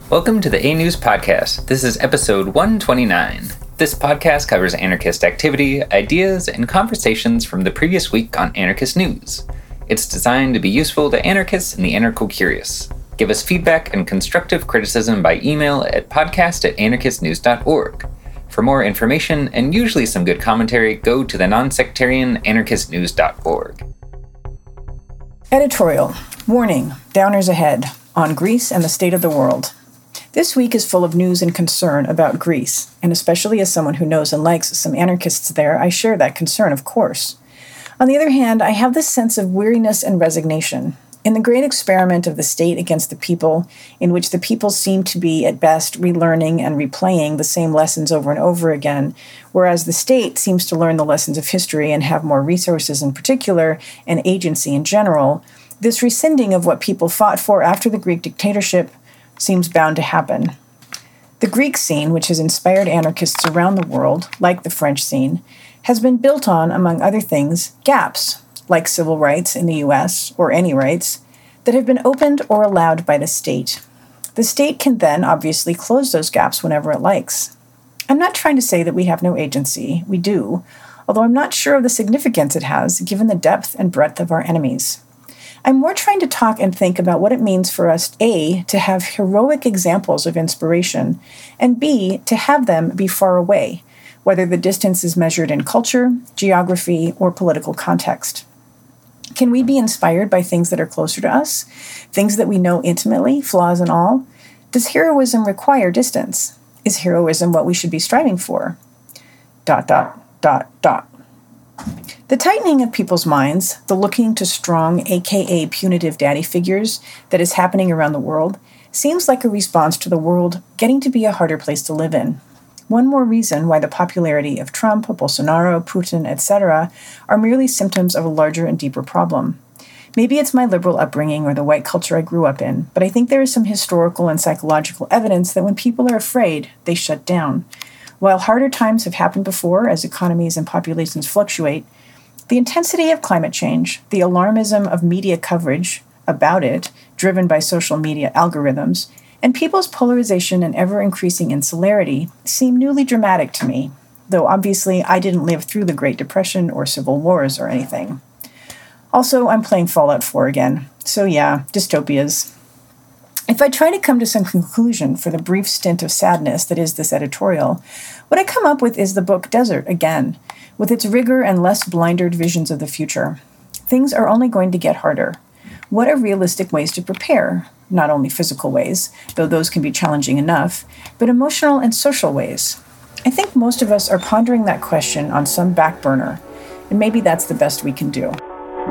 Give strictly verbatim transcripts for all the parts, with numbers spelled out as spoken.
Welcome to the A-News Podcast. This is episode one twenty-nine. This podcast covers anarchist activity, ideas, and conversations from the previous week on anarchist news. It's designed to be useful to anarchists and the anarcho-curious. Give us feedback and constructive criticism by email at podcast at anarchist news dot org. For more information, and usually some good commentary, go to the non-sectarian anarchist news dot org. Editorial. Warning. Downers ahead. On Greece and the state of the world. This week is full of news and concern about Greece, and especially as someone who knows and likes some anarchists there, I share that concern, of course. On the other hand, I have this sense of weariness and resignation. In the great experiment of the state against the people, in which the people seem to be, at best, relearning and replaying the same lessons over and over again, whereas the state seems to learn the lessons of history and have more resources in particular, and agency in general, this rescinding of what people fought for after the Greek dictatorship seems bound to happen. The Greek scene, which has inspired anarchists around the world, like the French scene, has been built on, among other things, gaps, like civil rights in the U S, or any rights, that have been opened or allowed by the state. The state can then obviously close those gaps whenever it likes. I'm not trying to say that we have no agency. We do, although I'm not sure of the significance it has, given the depth and breadth of our enemies. I'm more trying to talk and think about what it means for us, A, to have heroic examples of inspiration, and B, to have them be far away, whether the distance is measured in culture, geography, or political context. Can we be inspired by things that are closer to us, things that we know intimately, flaws and all? Does heroism require distance? Is heroism what we should be striving for? Dot, dot, dot, dot. The tightening of people's minds, the looking to strong, aka punitive daddy figures, that is happening around the world, seems like a response to the world getting to be a harder place to live in. One more reason why the popularity of Trump, Bolsonaro, Putin, et cetera are merely symptoms of a larger and deeper problem. Maybe it's my liberal upbringing or the white culture I grew up in, but I think there is some historical and psychological evidence that when people are afraid, they shut down. While harder times have happened before as economies and populations fluctuate, the intensity of climate change, the alarmism of media coverage about it, driven by social media algorithms, and people's polarization and ever-increasing insularity seem newly dramatic to me, though obviously I didn't live through the Great Depression or civil wars or anything. Also, I'm playing Fallout four again, so yeah, dystopias. If I try to come to some conclusion for the brief stint of sadness that is this editorial, what I come up with is the book Desert again, with its rigor and less blindered visions of the future. Things are only going to get harder. What are realistic ways to prepare? Not only physical ways, though those can be challenging enough, but emotional and social ways. I think most of us are pondering that question on some back burner, and maybe that's the best we can do.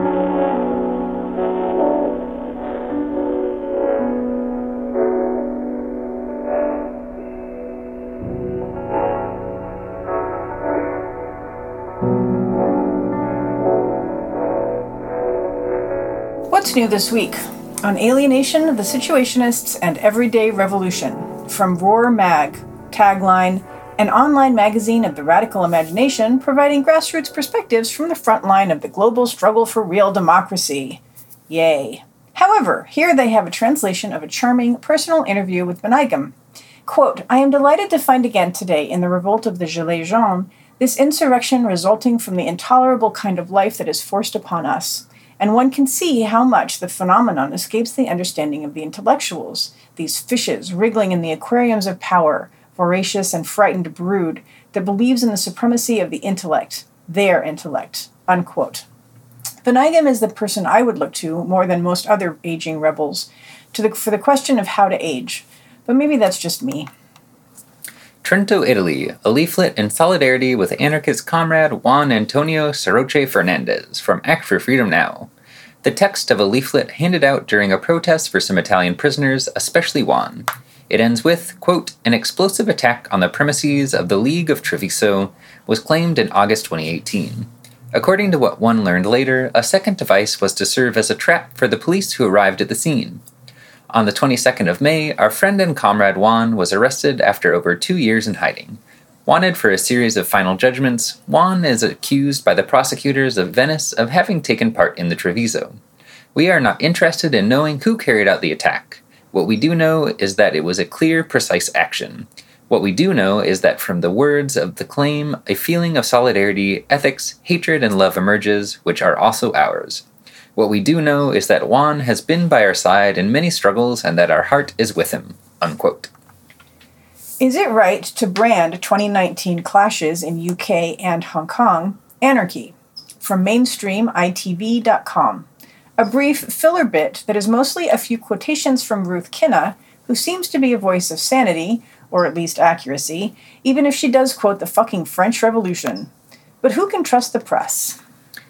What's new this week? On Alienation, the Situationists, and Everyday Revolution. From Roar Mag, tagline, an online magazine of the radical imagination providing grassroots perspectives from the front line of the global struggle for real democracy. Yay. However, here they have a translation of a charming personal interview with Benigam. Quote, I am delighted to find again today in the revolt of the Gilets jaunes this insurrection resulting from the intolerable kind of life that is forced upon us. And one can see how much the phenomenon escapes the understanding of the intellectuals, these fishes wriggling in the aquariums of power, voracious and frightened brood that believes in the supremacy of the intellect, their intellect, unquote. Benigam is the person I would look to, more than most other aging rebels, to the, for the question of how to age. But maybe that's just me. Trento, Italy, a leaflet in solidarity with anarchist comrade Juan Antonio Soroche Fernandez from Act for Freedom Now. The text of a leaflet handed out during a protest for some Italian prisoners, especially Juan. It ends with, quote, an explosive attack on the premises of the League of Treviso was claimed in August twenty eighteen. According to what one learned later, a second device was to serve as a trap for the police who arrived at the scene. On the twenty-second of May, our friend and comrade Juan was arrested after over two years in hiding. Wanted for a series of final judgments, Juan is accused by the prosecutors of Venice of having taken part in the Treviso. We are not interested in knowing who carried out the attack. What we do know is that it was a clear, precise action. What we do know is that from the words of the claim, a feeling of solidarity, ethics, hatred, and love emerges, which are also ours. What we do know is that Juan has been by our side in many struggles and that our heart is with him." Unquote. Is it right to brand twenty nineteen clashes in U K and Hong Kong anarchy? From mainstream I T V dot com. A brief filler bit that is mostly a few quotations from Ruth Kinna, who seems to be a voice of sanity, or at least accuracy, even if she does quote the fucking French Revolution. But who can trust the press?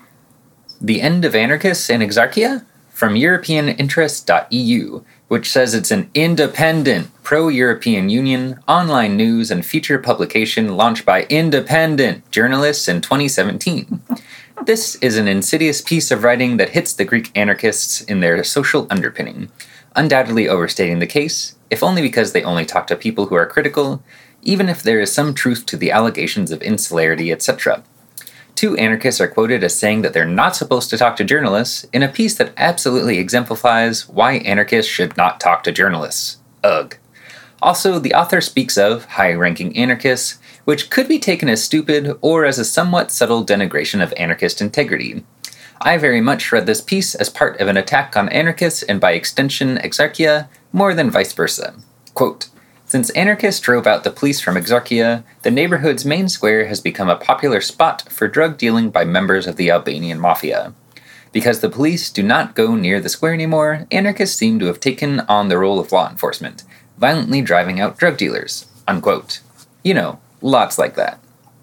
The End of Anarchists and Exarchia? From European Interest dot E U, which says it's an independent, pro-European Union, online news and feature publication launched by independent journalists in twenty seventeen. This is an insidious piece of writing that hits the Greek anarchists in their social underpinning, undoubtedly overstating the case, if only because they only talk to people who are critical, even if there is some truth to the allegations of insularity, et cetera. Two anarchists are quoted as saying that they're not supposed to talk to journalists in a piece that absolutely exemplifies why anarchists should not talk to journalists. Ugh. Also, the author speaks of high-ranking anarchists, which could be taken as stupid or as a somewhat subtle denigration of anarchist integrity. I very much read this piece as part of an attack on anarchists and by extension Exarchia, more than vice versa. Quote, "Since anarchists drove out the police from Exarchia, the neighborhood's main square has become a popular spot for drug dealing by members of the Albanian mafia. Because the police do not go near the square anymore, anarchists seem to have taken on the role of law enforcement, violently driving out drug dealers." Unquote. You know, lots like that.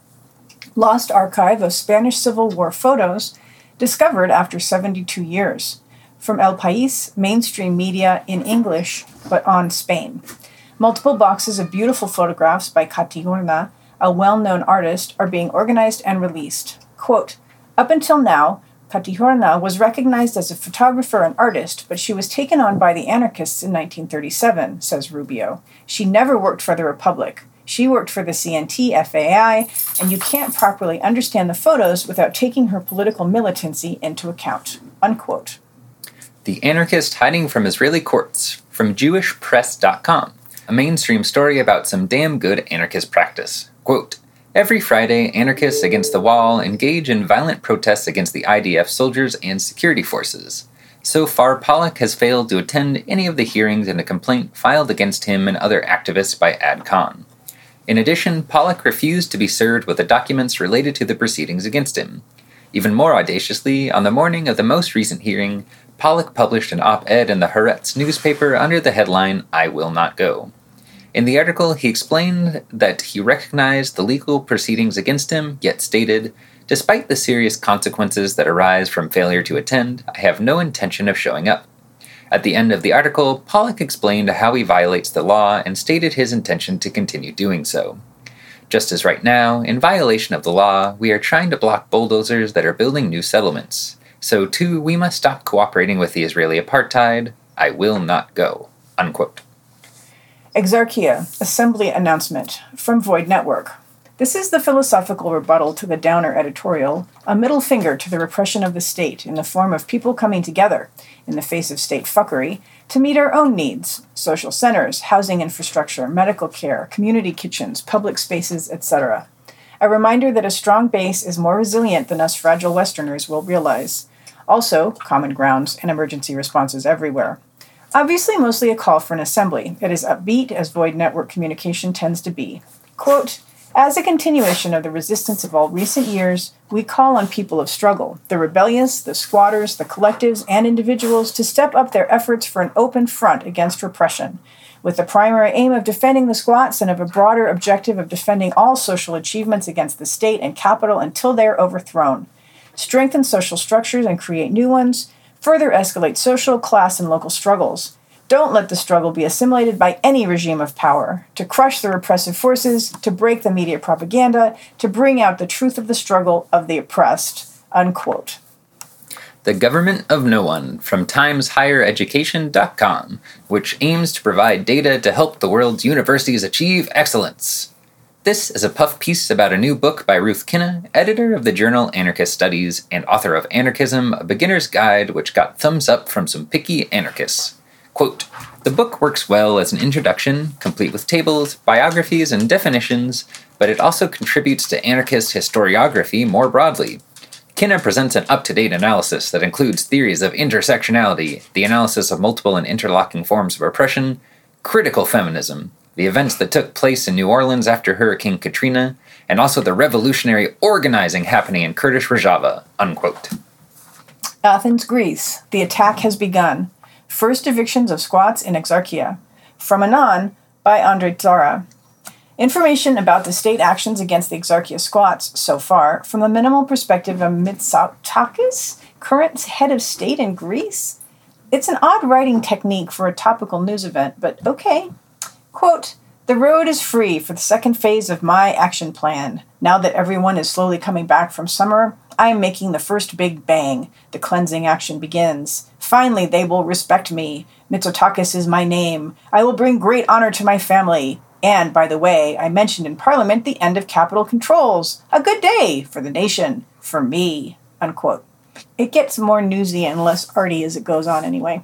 Lost archive of Spanish Civil War photos discovered after seventy-two years. From El País, mainstream media in English, but on Spain. Multiple boxes of beautiful photographs by Catiurna, a well-known artist, are being organized and released. Quote, "Up until now, Catiurna was recognized as a photographer and artist, but she was taken on by the anarchists in nineteen thirty-seven, says Rubio. She never worked for the Republic. She worked for the C N T F A I, and you can't properly understand the photos without taking her political militancy into account." Unquote. The Anarchist Hiding from Israeli Courts, from Jewish Press dot com. A mainstream story about some damn good anarchist practice. Quote, "Every Friday, anarchists against the wall engage in violent protests against the I D F soldiers and security forces. So far, Pollock has failed to attend any of the hearings in a complaint filed against him and other activists by AdCon. In addition, Pollock refused to be served with the documents related to the proceedings against him. Even more audaciously, on the morning of the most recent hearing, Pollock published an op-ed in the Haaretz newspaper under the headline, 'I Will Not Go.' In the article, he explained that he recognized the legal proceedings against him, yet stated, 'Despite the serious consequences that arise from failure to attend, I have no intention of showing up.' At the end of the article, Pollock explained how he violates the law and stated his intention to continue doing so. Just as right now, in violation of the law, we are trying to block bulldozers that are building new settlements. So too, we must stop cooperating with the Israeli apartheid. I will not go." Unquote. Exarchia, Assembly Announcement, from Void Network. This is the philosophical rebuttal to the Downer editorial, a middle finger to the repression of the state in the form of people coming together, in the face of state fuckery, to meet our own needs, social centers, housing infrastructure, medical care, community kitchens, public spaces, et cetera. A reminder that a strong base is more resilient than us fragile Westerners will realize. Also, common grounds and emergency responses everywhere. Obviously, mostly a call for an assembly that is upbeat as Void Network communication tends to be. Quote, "As a continuation of the resistance of all recent years, we call on people of struggle, the rebellious, the squatters, the collectives, and individuals to step up their efforts for an open front against repression, with the primary aim of defending the squats and of a broader objective of defending all social achievements against the state and capital until they are overthrown. Strengthen social structures and create new ones. Further escalate social, class, and local struggles. Don't let the struggle be assimilated by any regime of power. To crush the repressive forces, to break the media propaganda, to bring out the truth of the struggle of the oppressed." Unquote. The Government of No One, from Times Higher Education dot com, which aims to provide data to help the world's universities achieve excellence. This is a puff piece about a new book by Ruth Kinna, editor of the journal Anarchist Studies and author of Anarchism, a Beginner's Guide, which got thumbs up from some picky anarchists. Quote, "The book works well as an introduction, complete with tables, biographies, and definitions, but it also contributes to anarchist historiography more broadly. Kinna presents an up-to-date analysis that includes theories of intersectionality, the analysis of multiple and interlocking forms of oppression, critical feminism, the events that took place in New Orleans after Hurricane Katrina, and also the revolutionary organizing happening in Kurdish Rojava," unquote. Athens, Greece. The attack has begun. First evictions of squats in Exarchia. From Anon, by Andre Zara. Information about the state actions against the Exarchia squats so far from the minimal perspective of Mitsotakis, current head of state in Greece? It's an odd writing technique for a topical news event, but okay. Quote, "The road is free for the second phase of my action plan. Now that everyone is slowly coming back from summer, I am making the first big bang. The cleansing action begins. Finally, they will respect me. Mitsotakis is my name. I will bring great honor to my family. And, by the way, I mentioned in Parliament the end of capital controls. A good day for the nation. For me." Unquote. It gets more newsy and less arty as it goes on anyway.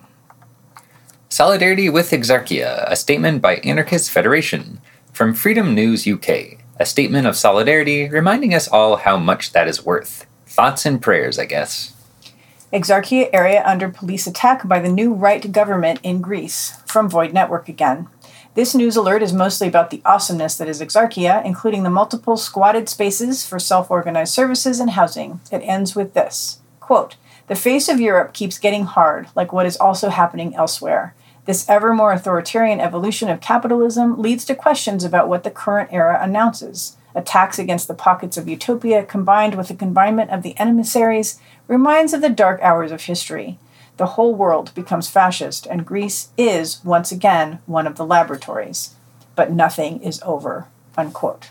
Solidarity with Exarchia, a statement by Anarchist Federation. From Freedom News U K, a statement of solidarity reminding us all how much that is worth. Thoughts and prayers, I guess. Exarchia area under police attack by the new right government in Greece. From Void Network again. This news alert is mostly about the awesomeness that is Exarchia, including the multiple squatted spaces for self-organized services and housing. It ends with this. Quote, "The face of Europe keeps getting hard, like what is also happening elsewhere. This ever more authoritarian evolution of capitalism leads to questions about what the current era announces. Attacks against the pockets of utopia combined with the confinement of the emissaries reminds of the dark hours of history. The whole world becomes fascist, and Greece is, once again, one of the laboratories. But nothing is over." Unquote.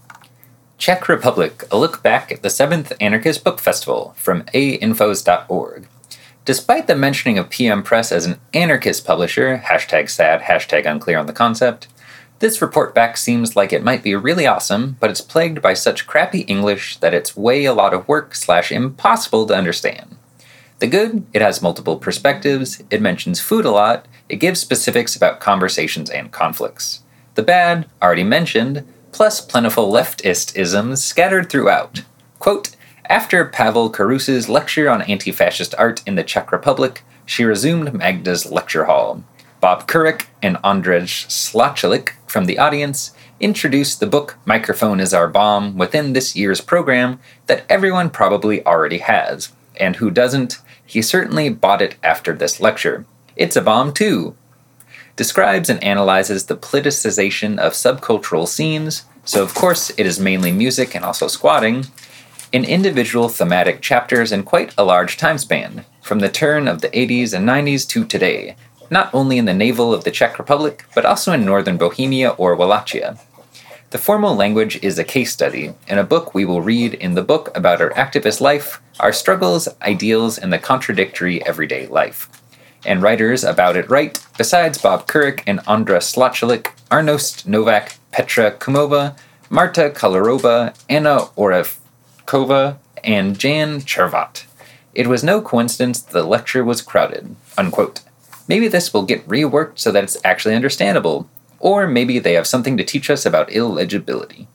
Czech Republic, a look back at the seventh Anarchist Book Festival, from a infos dot org. Despite the mentioning of P M Press as an anarchist publisher, hashtag sad, hashtag unclear on the concept, this report back seems like it might be really awesome, but it's plagued by such crappy English that it's way a lot of work slash impossible to understand. The good, it has multiple perspectives, it mentions food a lot, it gives specifics about conversations and conflicts. The bad, already mentioned, plus plentiful leftist-isms scattered throughout. Quote, "After Pavel Karus's lecture on anti-fascist art in the Czech Republic, she resumed Magda's lecture hall. Bob Kurik and Andrzej Slachalik from the audience introduced the book Microphone is Our Bomb within this year's program that everyone probably already has. And who doesn't, he certainly bought it after this lecture. It's a bomb too. Describes and analyzes the politicization of subcultural scenes, so of course it is mainly music and also squatting, in individual thematic chapters in quite a large time span, from the turn of the eighties and nineties to today, not only in the navel of the Czech Republic, but also in northern Bohemia or Wallachia. The formal language is a case study, and a book we will read in the book about our activist life, our struggles, ideals, and the contradictory everyday life. And writers about it write, besides Bob Kurik and Andra Slachalik, Arnost Novak, Petra Kumova, Marta Kolarova, Anna Orevkova, and Jan Chervat. It was no coincidence that the lecture was crowded." Unquote. Maybe this will get reworked so that it's actually understandable, or maybe they have something to teach us about illegibility.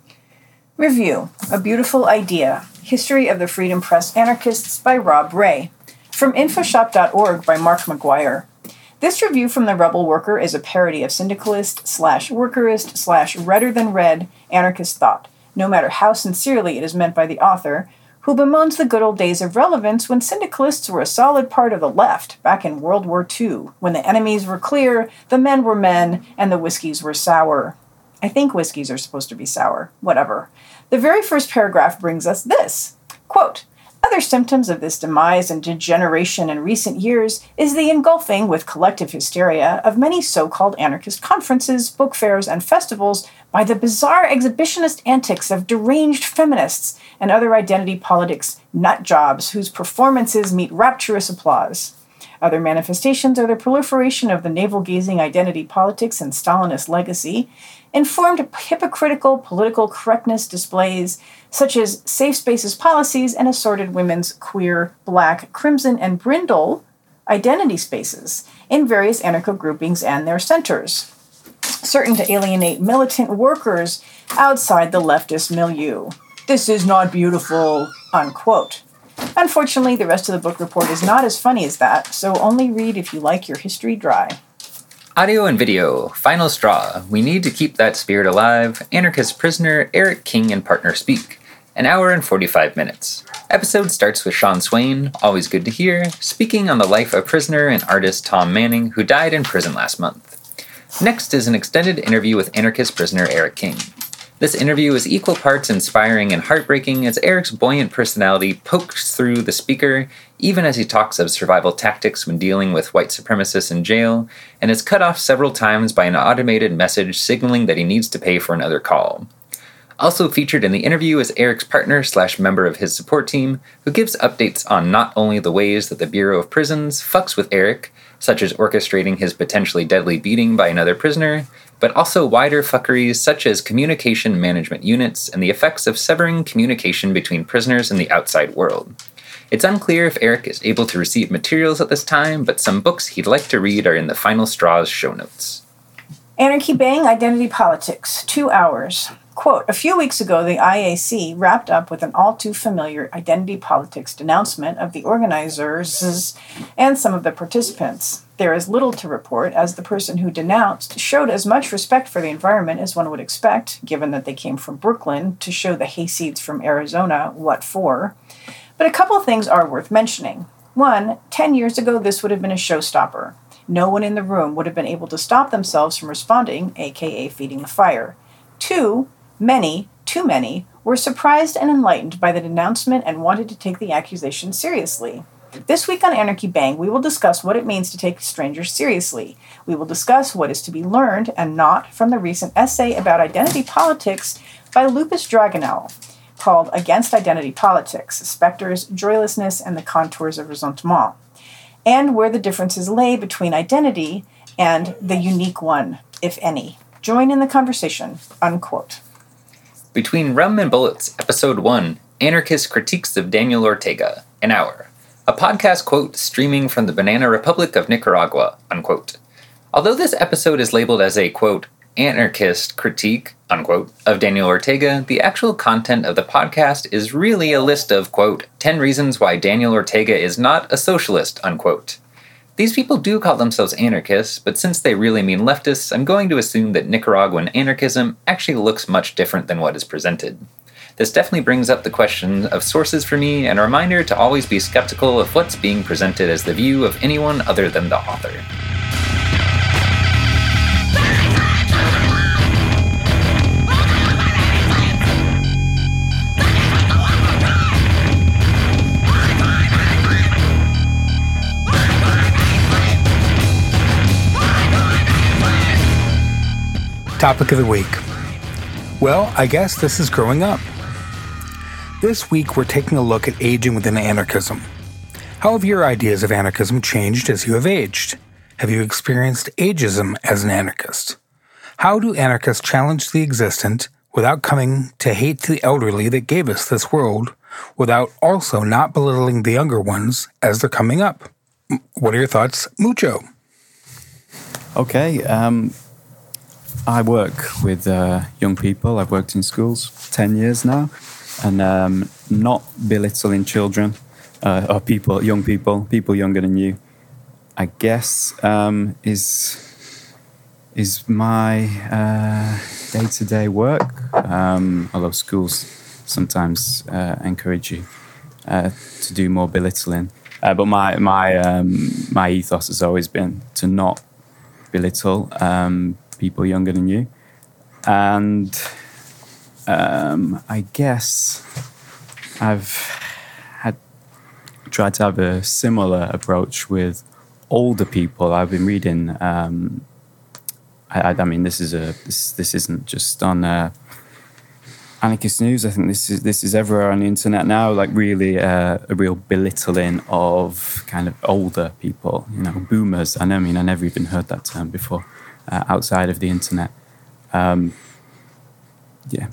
Review, A Beautiful Idea, History of the Freedom Press Anarchists by Rob Ray. From infoshop dot org by Mark McGuire. This review from the Rebel Worker is a parody of syndicalist slash workerist slash redder than red anarchist thought, no matter how sincerely it is meant by the author, who bemoans the good old days of relevance when syndicalists were a solid part of the left back in World War Two, when the enemies were clear, the men were men, and the whiskeys were sour. I think whiskeys are supposed to be sour. Whatever. The very first paragraph brings us this. Quote, "Other symptoms of this demise and degeneration in recent years is the engulfing with collective hysteria of many so-called anarchist conferences, book fairs, and festivals by the bizarre exhibitionist antics of deranged feminists and other identity politics nut jobs whose performances meet rapturous applause. Other manifestations are the proliferation of the navel-gazing identity politics and Stalinist legacy, informed hypocritical political correctness displays such as safe spaces policies and assorted women's queer, black, crimson, and brindle identity spaces in various anarcho groupings and their centers, certain to alienate militant workers outside the leftist milieu. This is not beautiful, unquote. Unfortunately, the rest of the book report is not as funny as that, so only read if you like your history dry. Audio and video, final straw. We need to keep that spirit alive. Anarchist prisoner Eric King and partner speak. An hour and forty-five minutes. Episode starts with Sean Swain, always good to hear, speaking on the life of prisoner and artist Tom Manning, who died in prison last month. Next is an extended interview with anarchist prisoner Eric King. This interview is equal parts inspiring and heartbreaking as Eric's buoyant personality pokes through the speaker, even as he talks of survival tactics when dealing with white supremacists in jail, and is cut off several times by an automated message signaling that he needs to pay for another call. Also featured in the interview is Eric's partner slash member of his support team, who gives updates on not only the ways that the Bureau of Prisons fucks with Eric, such as orchestrating his potentially deadly beating by another prisoner, but also wider fuckeries such as communication management units and the effects of severing communication between prisoners and the outside world. It's unclear if Eric is able to receive materials at this time, but some books he'd like to read are in the Final Straws show notes. Anarchy Bang, Identity Politics, two hours. Quote, a few weeks ago, the I A C wrapped up with an all-too-familiar identity politics denouncement of the organizers and some of the participants. There is little to report, as the person who denounced showed as much respect for the environment as one would expect, given that they came from Brooklyn, to show the hayseeds from Arizona what for. But a couple things are worth mentioning. One, ten years ago, this would have been a showstopper. No one in the room would have been able to stop themselves from responding, aka feeding the fire. Two, many, too many, were surprised and enlightened by the denouncement and wanted to take the accusation seriously. This week on Anarchy Bang, we will discuss what it means to take strangers seriously. We will discuss what is to be learned and not from the recent essay about identity politics by Lupus Dragonel, called Against Identity Politics, Spectres, Joylessness, and the Contours of Ressentiment, and where the differences lay between identity and the unique one, if any. Join in the conversation, unquote. Between Rum and Bullets, Episode one, Anarchist Critiques of Daniel Ortega, an hour. A podcast quote streaming from the Banana Republic of Nicaragua, unquote. Although this episode is labeled as a, quote, anarchist critique, unquote, of Daniel Ortega, the actual content of the podcast is really a list of, quote, ten reasons why Daniel Ortega is not a socialist, unquote. These people do call themselves anarchists, but since they really mean leftists, I'm going to assume that Nicaraguan anarchism actually looks much different than what is presented. This definitely brings up the question of sources for me, and a reminder to always be skeptical of what's being presented as the view of anyone other than the author. Topic of the week. Well, I guess this is growing up. This week, we're taking a look at aging within anarchism. How have your ideas of anarchism changed as you have aged? Have you experienced ageism as an anarchist? How do anarchists challenge the existent without coming to hate the elderly that gave us this world, without also not belittling the younger ones as they're coming up? What are your thoughts, Mucho? Okay, um... I work with uh, young people. I've worked in schools ten years now, and um, not belittling children uh, or people, young people, people younger than you, I guess, um, is is my uh, day-to-day work. Um, although schools sometimes uh, encourage you uh, to do more belittling, uh, but my my um, my ethos has always been to not belittle Um, people younger than you, and um, I guess I've had tried to have a similar approach with older people. I've been reading. Um, I, I mean, this is a this this isn't just on uh, Anarchist News. I think this is this is everywhere on the internet now. Like really, uh, a real belittling of kind of older people. You know, boomers. I know. I mean, I never even heard that term before. Uh, outside of the internet. Um, yeah.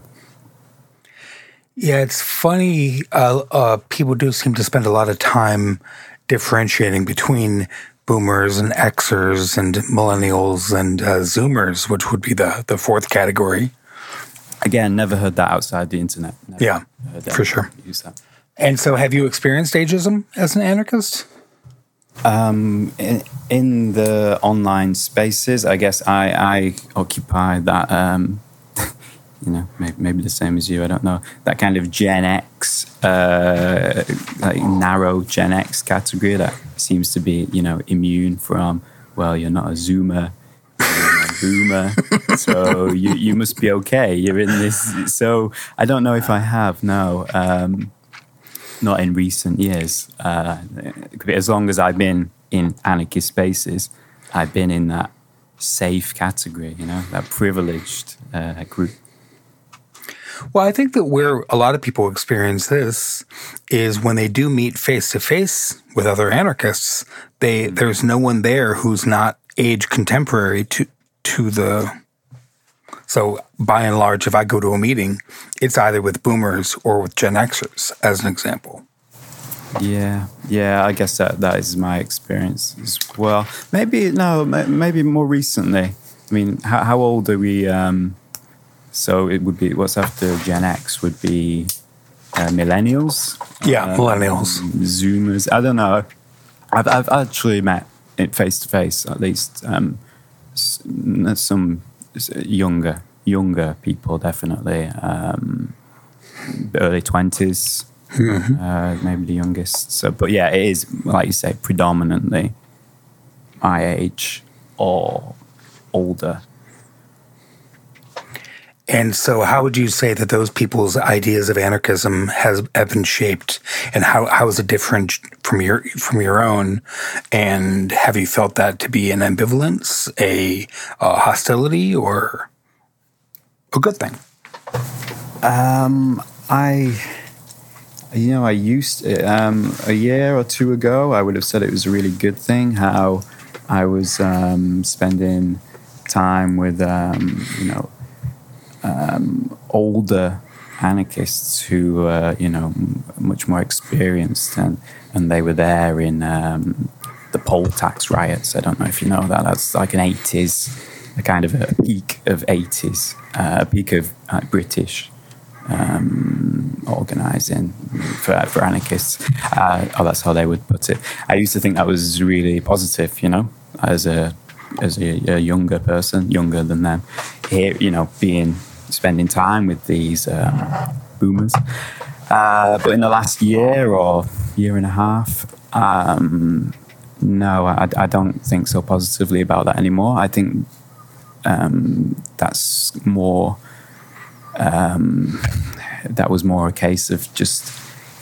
Yeah, it's funny. Uh, uh, people do seem to spend a lot of time differentiating between boomers and Xers and millennials and uh, Zoomers, which would be the, the fourth category. Again, never heard that outside the internet. Never yeah, for sure. Use that. And so have you experienced ageism as an anarchist? Um, in, in the online spaces, I guess I, I occupy that, um, you know, maybe, maybe the same as you, I don't know, that kind of Gen X, uh, like narrow Gen X category that seems to be, you know, immune from, well, you're not a Zoomer, you're a boomer, so you, you must be okay. You're in this. So I don't know if I have, no. Um, Not in recent years. Uh, as long as I've been in anarchist spaces, I've been in that safe category, you know, that privileged uh, group. Well, I think that where a lot of people experience this is when they do meet face-to-face with other anarchists, they there's no one there who's not age contemporary to to the... So by and large, if I go to a meeting, it's either with boomers or with Gen Xers, as an example. Yeah, yeah, I guess that, that is my experience as well. Maybe, no, maybe more recently. I mean, how, how old are we? Um, so it would be, what's after Gen X would be uh, millennials? Yeah, uh, millennials. Zoomers, I don't know. I've, I've actually met it face-to-face, at least, um, some... younger younger people, definitely um early twenties, mm-hmm. uh maybe the youngest. So but yeah, it is, like you say, predominantly my age or older. And so how would you say that those people's ideas of anarchism has have been shaped, and how, how is it different from your from your own? And have you felt that to be an ambivalence, a, a hostility, or a good thing? Um, I, you know, I used um, a year or two ago, I would have said it was a really good thing. How I was um, spending time with, um, you know. Um, older anarchists who were, you know, m- much more experienced, and, and they were there in um, the poll tax riots. I don't know if you know that. That's like an eighties, a kind of a peak of eighties, uh, a peak of uh, British um, organising for, for anarchists. Uh, oh, that's how they would put it. I used to think that was really positive, you know, as a as a, a younger person, younger than them. Here, you know, being spending time with these um, boomers. Uh, but in the last year or year and a half, um, no, I, I don't think so positively about that anymore. I think um, that's more, um, that was more a case of just,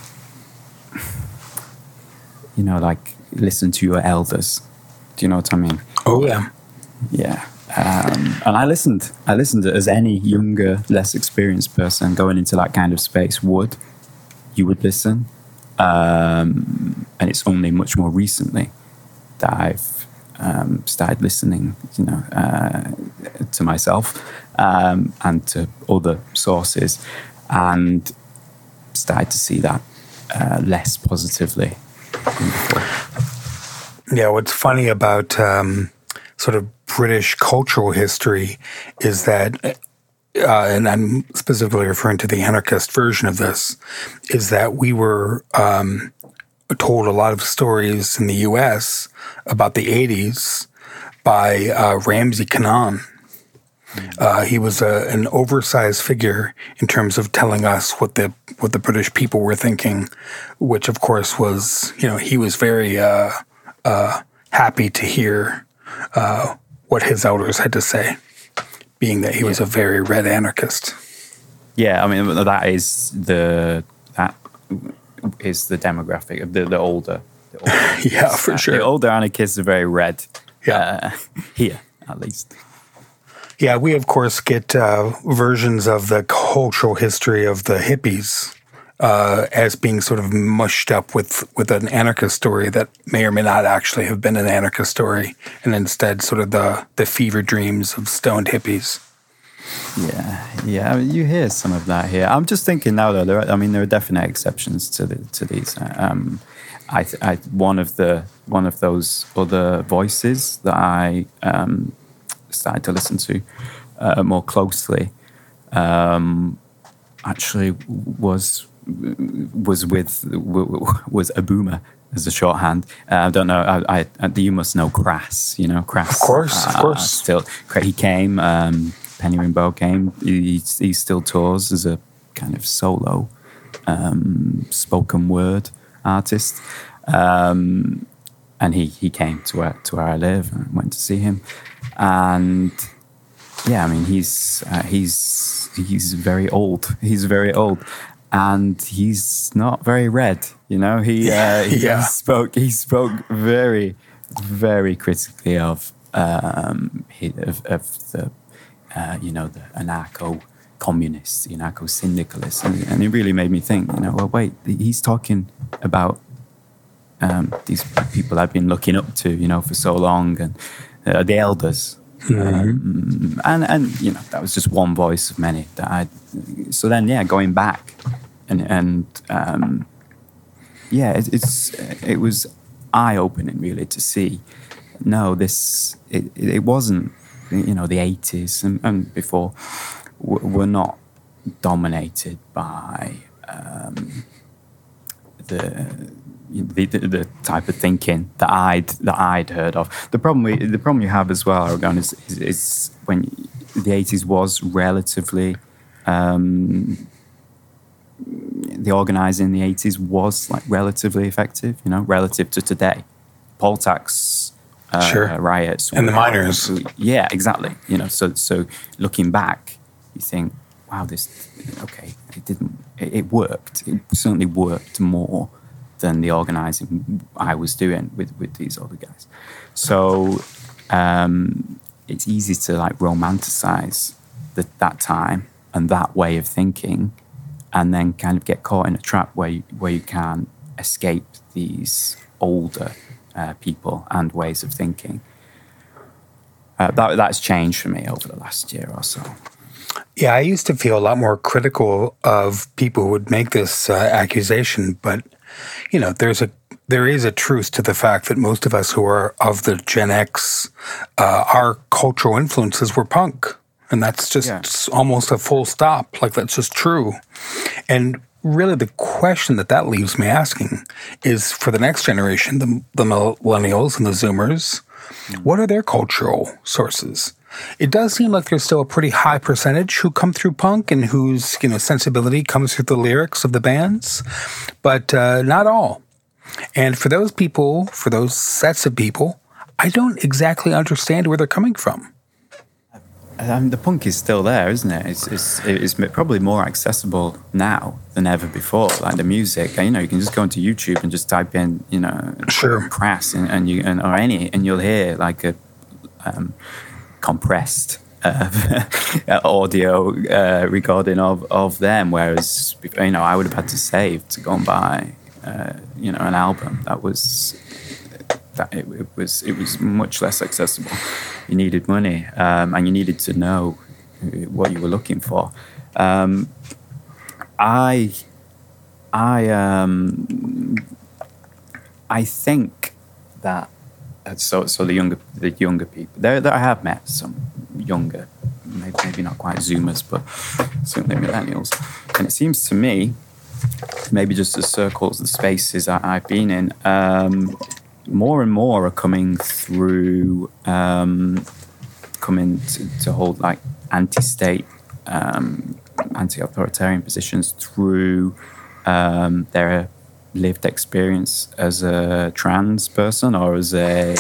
you know, like, listen to your elders. Do you know what I mean? Oh, yeah. Yeah. Um, and I listened. I listened as any younger, less experienced person going into that kind of space would. You would listen. Um, and it's only much more recently that I've um, started listening, you know, uh, to myself um, and to other sources, and started to see that uh, less positively than before. Yeah, what's funny about um, sort of British cultural history is that, uh, and I'm specifically referring to the anarchist version of this, is that we were um, told a lot of stories in the U S about the eighties by uh, Ramsey Canaan. Uh, he was a, an oversized figure in terms of telling us what the what the British people were thinking, which of course was, you know, he was very uh, uh, happy to hear uh, what his elders had to say, being that he was a very red anarchist. Yeah, I mean, that is the that is the demographic of the, the older. The older yeah, for sure. The older anarchists are very red. Yeah, uh, here at least. Yeah, we of course get uh, versions of the cultural history of the hippies uh, as being sort of mushed up with, with an anarchist story that may or may not actually have been an anarchist story, and instead sort of the, the fever dreams of stoned hippies. Yeah, yeah. I mean, you hear some of that here. I'm just thinking now, though. There are, I mean, there are definite exceptions to the, to these. Um, I, I, one of the one of those other voices that I um, started to listen to uh, more closely um, actually was was with was a boomer as a shorthand. Uh, I don't know. I, I you must know Crass. You know Crass. Of course, uh, of course. Still, he came. Um, Penny Rimbaud came. He, he still tours as a kind of solo um, spoken word artist, um, and he, he came to where to where I live and went to see him, and yeah, I mean he's uh, he's he's very old. He's very old, and he's not very red. You know, he uh, he yeah. spoke he spoke very very critically of um, of, of the. Uh, you know, the anarcho-communists, the anarcho-syndicalists. And, and it really made me think, you know, well, wait, he's talking about um, these people I've been looking up to, you know, for so long, and uh, the elders. Mm-hmm. Um, and, and, you know, that was just one voice of many that I... So then, yeah, going back and, and um, yeah, it, it's it was eye-opening, really, to see, no, this, it, it wasn't, you know, the eighties and, and before w- were not dominated by um, the, the the type of thinking that I'd that I'd heard of. The problem we, the problem you have as well, Aragon, is, is, is when the eighties was relatively um, the organising in the eighties was like relatively effective, you know, relative to today. Poll tax. Uh, sure. uh, riots and the miners. Yeah, exactly. You know, so so looking back, you think, wow, this okay, it didn't, it, it worked. It certainly worked more than the organising I was doing with with these other guys. So um, it's easy to like romanticize the, that time and that way of thinking, and then kind of get caught in a trap where you, where you can escape these older. Uh, people and ways of thinking. Uh, that that's changed for me over the last year or so. Yeah, I used to feel a lot more critical of people who would make this uh, accusation, but you know, there's a there is a truth to the fact that most of us who are of the Gen X, uh, our cultural influences were punk, and that's just yeah. almost a full stop. Like that's just true, and. Really, the question that that leaves me asking is for the next generation, the, the millennials and the Zoomers, mm. what are their cultural sources? It does seem like there's still a pretty high percentage who come through punk and whose you know sensibility comes through the lyrics of the bands, but uh, not all. And for those people, for those sets of people, I don't exactly understand where they're coming from. I mean, the punk is still there, isn't it? It's, it's it's probably more accessible now than ever before. Like the music, you know, you can just go into YouTube and just type in, you know, sure. Crass and, and you and or any, and you'll hear like a um, compressed uh, audio uh, recording of, of them. Whereas, you know, I would have had to save to go and buy, uh, you know, an album that was. That it, it was it was much less accessible. You needed money, um, and you needed to know what you were looking for. Um, I, I, um, I think that so so the younger the younger people there that I have met some younger, maybe, maybe not quite Zoomers, but certainly millennials, and it seems to me, maybe just the circles, the spaces that I've been in. Um, More and more are coming through, um, coming to, to hold like anti-state, um, anti-authoritarian positions through um, their lived experience as a trans person or as a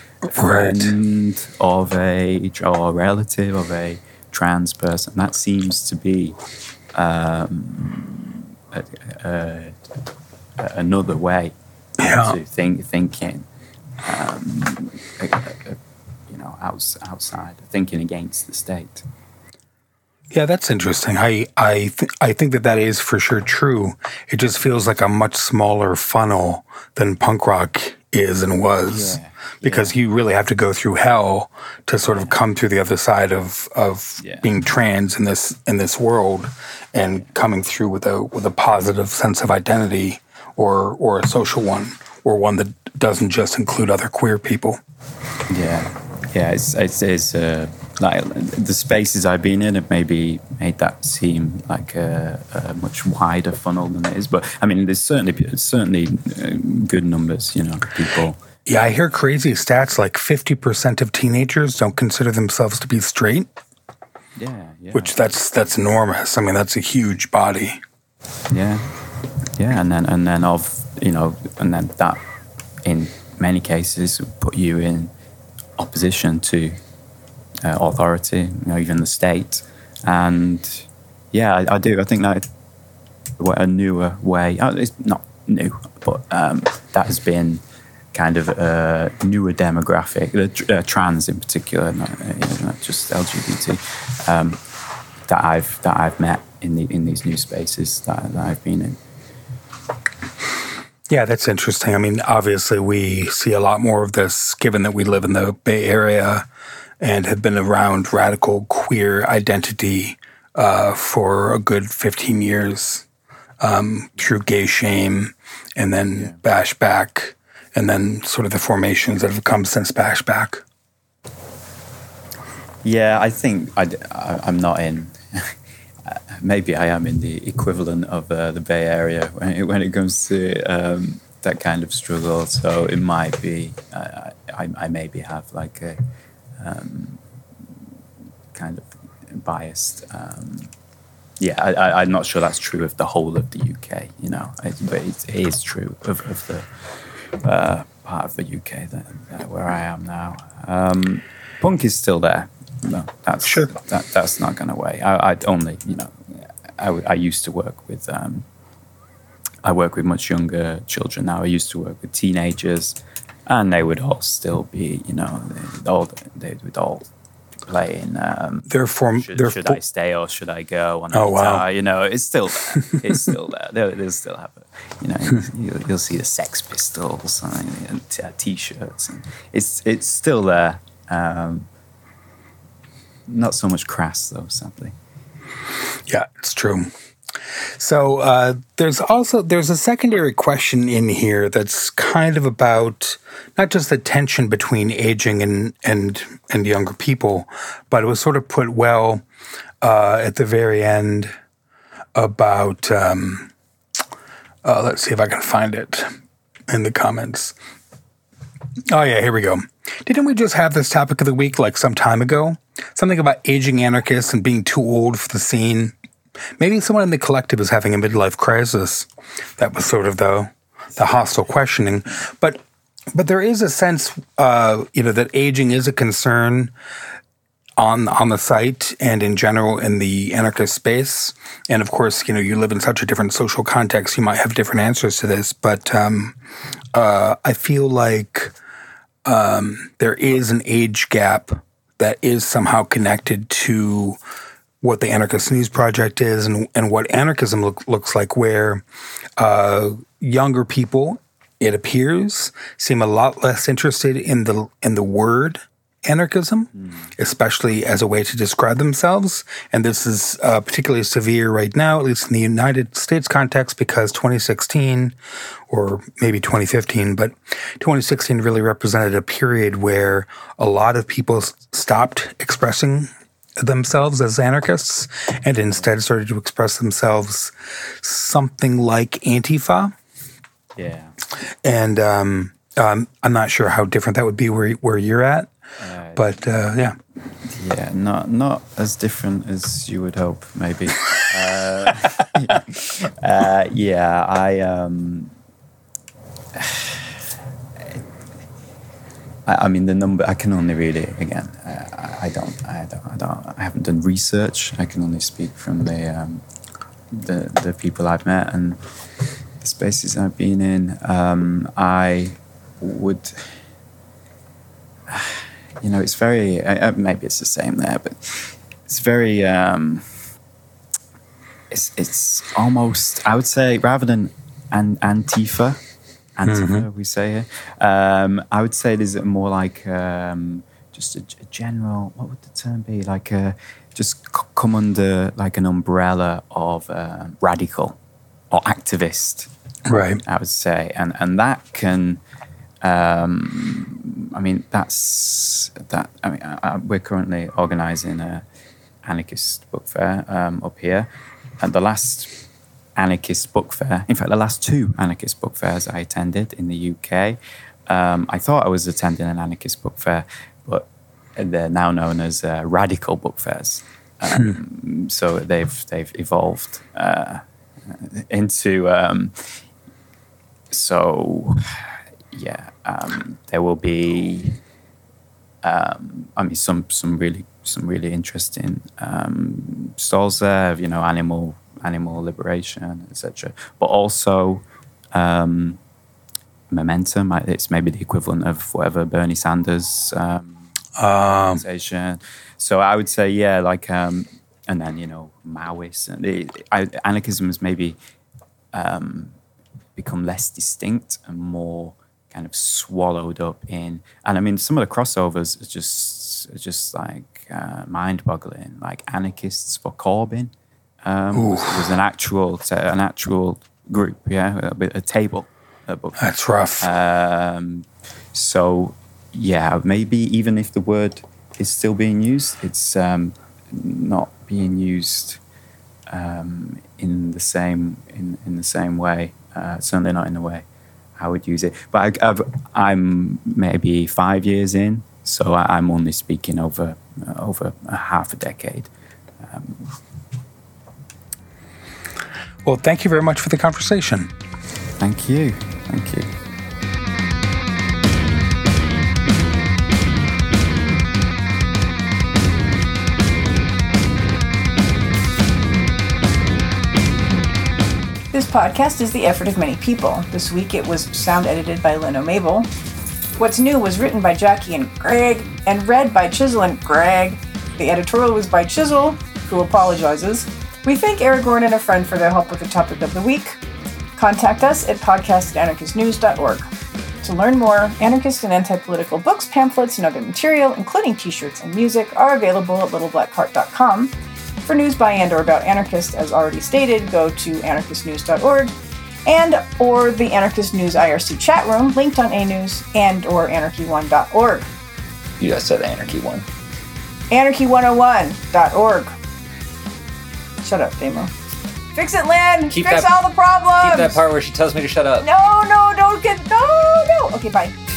friend right. of a or a relative of a trans person. That seems to be um, a, a, a, another way. Yeah. To think, thinking, um, uh, uh, you know, outside, thinking against the state. Yeah, that's interesting. I I th- I think that that is for sure true. It just feels like a much smaller funnel than punk rock is and was, Yeah, because yeah. you really have to go through hell to sort of come through the other side of of Yeah. being trans in this in this world, and coming through with a with a positive sense of identity, or or a social one, or one that doesn't just include other queer people. Yeah, yeah. It's it's, it's uh, like the spaces I've been in have maybe made that seem like a, a much wider funnel than it is. But I mean, there's certainly certainly uh, good numbers. You know, people. Yeah, I hear crazy stats like fifty percent of teenagers don't consider themselves to be straight, Yeah, yeah. which that's that's enormous. I mean, that's a huge body. Yeah, yeah, and then and then of you know, and then that in many cases would put you in opposition to uh, authority, you know, even the state. And yeah, I, I do. I think that a newer way. uh, It's not new, but um, that has been kind of a newer demographic, the tr- uh, trans in particular, not, uh, you know, not just L G B T, um, that I've that I've met in the in these new spaces that, that I've been in. Yeah, that's interesting. I mean, obviously, we see a lot more of this given that we live in the Bay Area and have been around radical queer identity uh, for a good fifteen years, um, through Gay Shame, and then Yeah. Bash Back, and then sort of the formations that have come since Bash Back. Yeah, I think I, am not in. Maybe I am in the equivalent of uh, the Bay Area when it, when it comes to um, that kind of struggle. So it might be, uh, I, I maybe have like a um, kind of biased. Um, yeah, I, I, I'm not sure that's true of the whole of the U K, you know, it, but it, it is true of, of the uh, part of the U K that, that where I am now. Um, punk is still there. No, that's Sure. that, that's not going away. I, I'd only, you know, I, I used to work with, um, I work with much younger children now. I used to work with teenagers, and they would all still be, you know, they all they would all play in. Um, They're form. should they're should fo- I stay or should I go on a Oh, wow. guitar? You know, it's still there. It's still there. They'll, they'll still have it. You know, you'll, you'll see the Sex Pistols and t- t-shirts, and it's it's still there. Um, not so much Crass though, sadly. Yeah, it's true. So uh, there's also there's a secondary question in here that's kind of about not just the tension between aging and and and younger people, but it was sort of put well uh, at the very end about. Um, uh, let's see if I can find it in the comments. Oh yeah, here we go. Didn't we just have this topic of the week like some time ago? Something about aging anarchists and being too old for the scene. Maybe someone in the collective is having a midlife crisis. That was sort of the the hostile questioning. But but there is a sense, uh, you know, that aging is a concern on on the site and in general in the anarchist space. And of course, you know, you live in such a different social context, you might have different answers to this. But um, uh, I feel like um, there is an age gap that is somehow connected to what the Anarchist News Project is and, and what anarchism look, looks like, where uh, younger people, it appears, seem a lot less interested in the in the word anarchism, mm. especially as a way to describe themselves. And this is uh, particularly severe right now, at least in the United States context, because twenty sixteen, or maybe twenty fifteen, but twenty sixteen really represented a period where a lot of people stopped expressing themselves as anarchists and instead started to express themselves something like Antifa. Yeah. And um, um, I'm not sure how different that would be where where you're at, uh, but uh, yeah. Yeah, not not as different as you would hope, maybe. uh, uh, yeah, I um, I, I mean the number. I can only really again. I, I don't. I don't. I don't. I haven't done research. I can only speak from the um, the the people I've met and the spaces I've been in. Um, I would. You know, it's very, uh, maybe it's the same there, but it's very, um, it's it's almost, I would say, rather than an Antifa, Antifa, Mhm. we say here. Um, I would say there's more like um, just a, a general, what would the term be? Like a, just c- come under like an umbrella of uh, radical or activist, Right. I would say. And, and that can, um, I mean, that's, that, I mean, I, I, we're currently organising a anarchist book fair um, up here. And the last anarchist book fair, in fact, the last two anarchist book fairs I attended in the U K, um, I thought I was attending an anarchist book fair, but they're now known as uh, radical book fairs. Um, so they've they've evolved uh, into. Um, so yeah, um, there will be. Um, I mean, some some really some really interesting um, stalls there. You know, animal. animal liberation, et cetera. But also um, momentum. It's maybe the equivalent of whatever Bernie Sanders um, Um, organization. So I would say, yeah, like, um, and then, you know, Maoists. And the, I, anarchism has maybe um, become less distinct and more kind of swallowed up in. And I mean, some of the crossovers are just, are just like uh, mind-boggling. Like anarchists for Corbyn. Um, was, was an actual an actual group, yeah, a, a table. A book. that's rough. Um, so, yeah, maybe even if the word is still being used, it's um, not being used um, in the same in, in the same way. Uh, certainly not in the way I would use it. But I, I've, I'm maybe five years in, so I, I'm only speaking over uh, over a half a decade. Um, Well, thank you very much for the conversation. Thank you. Thank you. This podcast is the effort of many people. This week it was sound edited by Leno Mabel. What's New was written by Jackie and Greg and read by Chisel and Greg. The editorial was by Chisel, who apologizes. We thank Aragorn and a friend for their help with the topic of the week. Contact us at podcast at anarchist news dot org. To learn more, anarchist and anti-political books, pamphlets, and other material, including t-shirts and music, are available at little black cart dot com. For news by and or about Anarchist, as already stated, go to anarchist news dot org and or the Anarchist News I R C chat room, linked on A News, and or anarchy one dot org. You just said Anarchy One. anarchy one oh one dot org. Shut up, Damo. Fix it, Lynn! Keep Fix that- all the problems! Keep that part where she tells me to shut up. No, no, don't get... No, no! Okay, bye.